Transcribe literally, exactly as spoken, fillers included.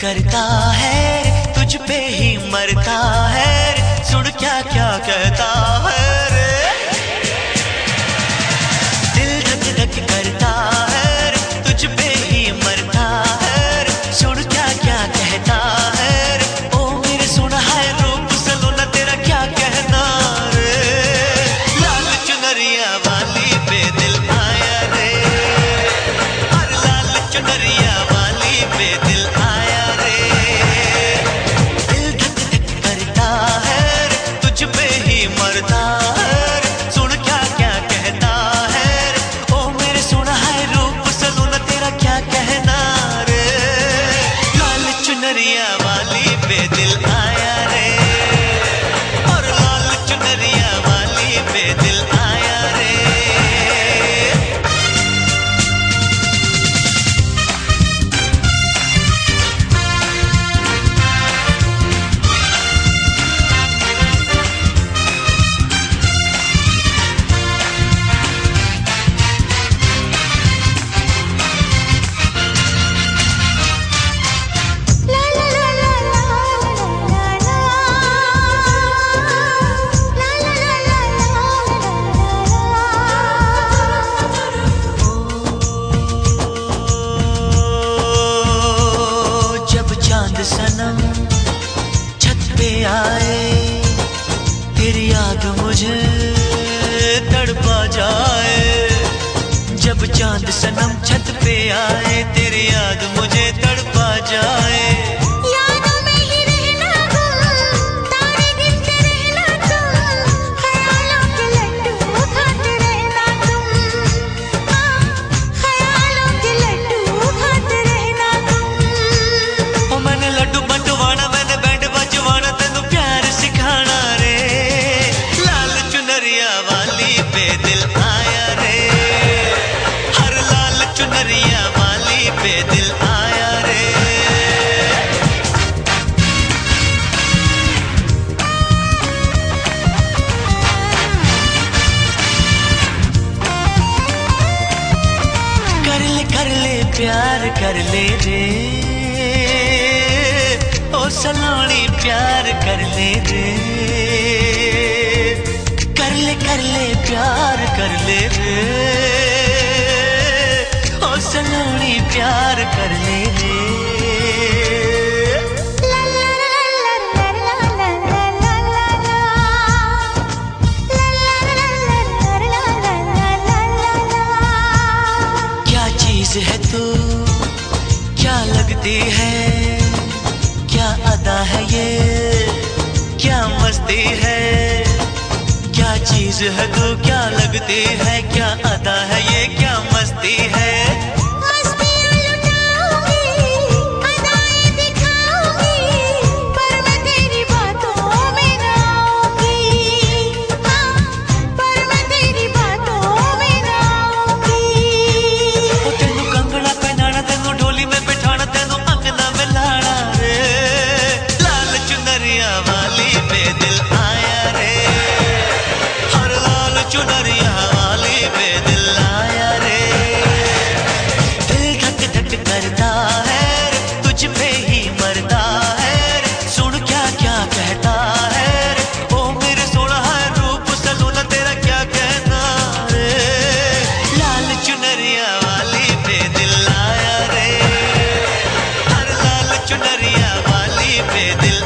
करता है तुझ पे ही मरता है, सुन क्या क्या कहता है रे। दिल धक धक करता है तुझ पे ही मरता है, सुन क्या क्या कहता है रे। ओ मेरे सुना है रूप सलोना तेरा क्या कहना रे। लाल चुनरिया वाली पे दिल आया रे, हर लाल चुनरिया वाली पे दिल आया रे। दिल धक धक करता है तुझ पे ही मरता है, सुन क्या क्या कहता है रे। ओ मेरे सुना है रूप सलोना तेरा क्या कहना रे। लाल चुनरिया वाली पे दिल आया रे, और लाल चुनरिया वाली पे दिल आया रे। सनम छत पे आए तेरी याद मुझे तड़पा जाए। जब चांद सनम छत पे आए तेरी याद मुझे तड़पा जाए। दिल आया रे, हर लाल चुनरिया वाली पे दिल आया रे। कर ले कर ले प्यार कर ले रे, ओ सलोनी प्यार कर ले रे। कर ले कर ले प्यार कर ले रे, ओ सलोनी प्यार कर ले रे। क्या चीज है तू, क्या लगती है, क्या अदा है ये, क्या मस्ती है। क्या चीज है तू, क्या लगती है, क्या अदा है ये, क्या मस्ती है। मस्तियाँ लुटाऊंगी, अदाएं दिखाऊंगी, पर मैं तेरी बातों में ना आऊंगी। हाँ, पर मैं तेरी बातों में ना आऊंगी। ओ तेनू कंगना पहनाना, तेनू डोली में बिठाना, तेनू अंगना में लाना रे। लाल चुनरिया वाली पे दिल आया रे, चुनरिया वाली पे दिल आया रे। दिल धक धक करता है तुझ पे ही मरता है, सुन क्या क्या कहता है रे। ओ मेरे सोना है रूप सलोना तेरा क्या कहना रे। लाल चुनरिया वाली पे दिल आया रे, हर लाल चुनरिया वाली पे दिल